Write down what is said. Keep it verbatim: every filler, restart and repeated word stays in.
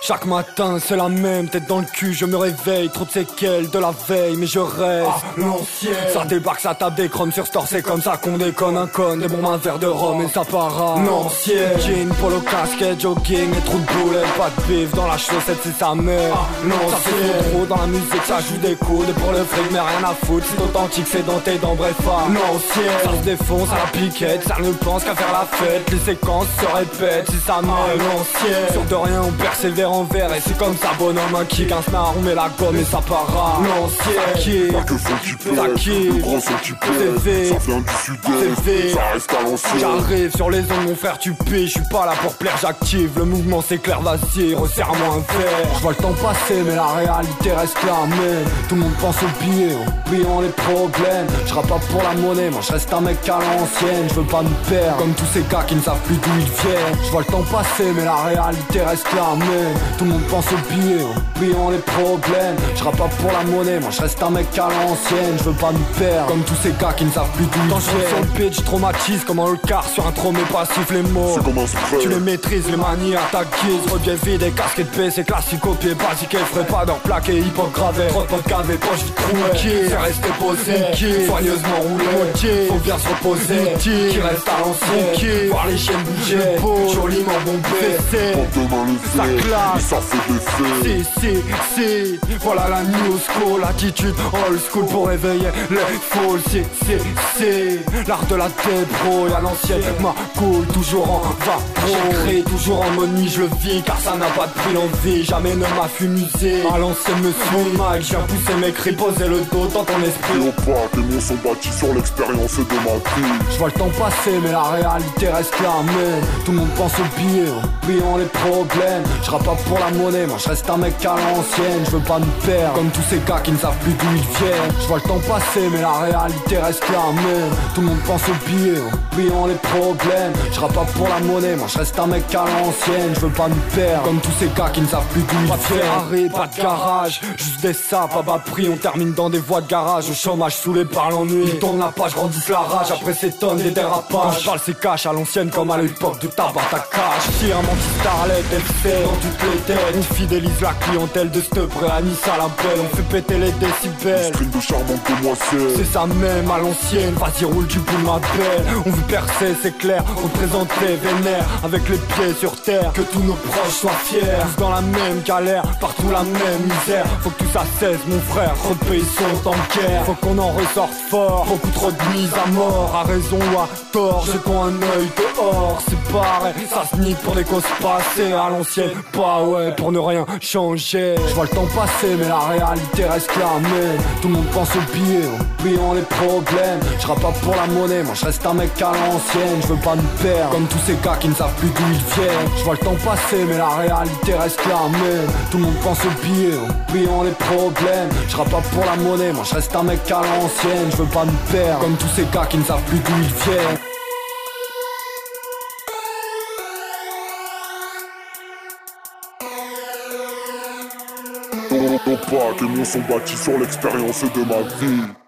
Chaque matin c'est la même, tête dans le cul, je me réveille. Trop de séquelles de la veille, mais je reste ah, l'ancienne. Ça débarque, ça tape des chromes sur store, c'est comme ça qu'on déconne. Un con, des bombes, un verre de rhum et ça para. L'ancienne. Jean, polo, casquette, jogging, et trous de boulet. Pas de bif dans la chaussette, c'est sa mère. ah, Ça fait trop dans la musique, ça joue des coudes. Et pour le fric, mais rien à foutre, c'est authentique, c'est dans tes dents, bref. L'ancienne. Ça se défonce à la piquette, ça ne pense qu'à faire la fête. Les séquences se répètent, c'est sa mère. ah, l'ancienne. Sur de rien, on persévère envers. Et c'est comme ça, bonhomme, un kick, un snare, on met la gomme et ça para. L'ancienne. Ça kick, Pas que son qui ça pète, kick. le gros son qui C'est pète. V. Ça vient du C'est V. sud-est, ça reste à l'ancienne. J'arrive sur les ondes, mon frère, tu pies. Je suis pas là pour plaire, j'active. Le mouvement c'est clair, vas-y, resserre-moi un verre. Je vois le temps passer, mais la réalité reste la même. Tout le monde pense aux billets, en oubliant les problèmes. Je rappe pas pour la monnaie, moi je reste un mec à l'ancienne. Je veux pas me perdre, comme tous ces gars qui ne savent plus d'où ils viennent. Je vois le temps passer, mais la réalité reste la même. Tout le monde pense aux billets, en oubliant les problèmes. Je rappe pas pour la monnaie, moi je reste un mec à l'ancienne. Je veux pas me perdre, comme tous ces gars qui ne savent plus d'où ils viennent. Sur le pitch, je traumatise comme un quart sur un tromé passif, les mots. C'est comme un spray. Tu les maîtrises, les manies à ta guise. Reviens vide et casquette P, c'est classique au pied, basique et ferait pas d'or plaqué, hip-hop gravé. Trop de potes cavés, poche vite trouée. C'est resté posé, soigneusement roulé. Faut bien se reposer, qui reste à l'ancienne. Voir les chiennes bouger, joliment bombé. Pour demain le Ça fait, claque. et ça fait des faits. Si, si, si, voilà la new school, attitude old school pour réveiller les foules. Si, si, si, l'art de la débrouille à l'ancienne, ma cool, toujours en va. J'écris toujours en mode nuit, je le vis, car ça n'a pas de prix l'envie, jamais ne m'a fumusé. À l'ancienne me suis mal, je viens pousser mes cris, poser le dos dans ton esprit. Léopard, les mots sont bâtis sur l'expérience de ma vie. Je vois le temps passer, mais la réalité reste la même. Tout le monde pense aux billets, en oubliant les problèmes. Je rappe pas pour la monnaie, moi je reste un mec à l'ancienne. Je veux pas me perdre, comme tous ces gars qui ne savent plus d'où ils viennent. Je vois le temps passer, mais la réalité reste la même. Tout le monde pense aux billets, en oubliant les problèmes. Je rappe pas pour la monnaie, moi je reste un mec à l'ancienne. Je veux pas me perdre, comme tous ces gars qui ne savent plus d'où ils viennent. Pas de Ferrari, pas de garage, juste des sapes à bas prix. On termine dans des voies de garage, au chômage saoulé par l'ennui. Ils tournent la page, grandissent la rage, après ces tonnes des dérapages. Je parle c'est cash à l'ancienne comme à l'époque du tabac à cash. Tire un menti starlet, F C dans toutes les têtes. On fidélise la clientèle de cette Anissa la belle. On fait péter les décibels. String de charmante demoiselle. C'est ça même à l'ancienne, vas-y roule du bout ma belle. On veut percer c'est clair, représenter vénère. Avec les pieds sur terre, que tous nos proches soient fiers. Tous dans la même galère, partout la même misère. Faut que tout ça cesse mon frère, trop de pays sont en guerre. Faut qu'on en ressorte fort, beaucoup trop de mise à mort. À raison ou à tort, j'ai qu'on un œil dehors. C'est pareil, ça se nique pour des causes passées. À l'ancienne, pas ouais, pour ne rien changer. Je vois le temps passer, mais la réalité reste la même. Tout le monde pense aux billets, en oubliant les problèmes. Je rappe pas pour la monnaie, moi je reste un mec à l'ancienne. Je veux pas me perdre, comme tous ces gars qui ne savent plus d'où ils viennent. Je vois le temps passer, mais la réalité reste la même. Tout le monde pense aux billets, en oubliant les problèmes. Je rappe pas pour la monnaie, moi je reste un mec à l'ancienne. Je veux pas me perdre, comme tous ces gars qui ne savent plus d'où ils viennent. Léopard, les mots sont bâtis sur l'expérience de ma vie.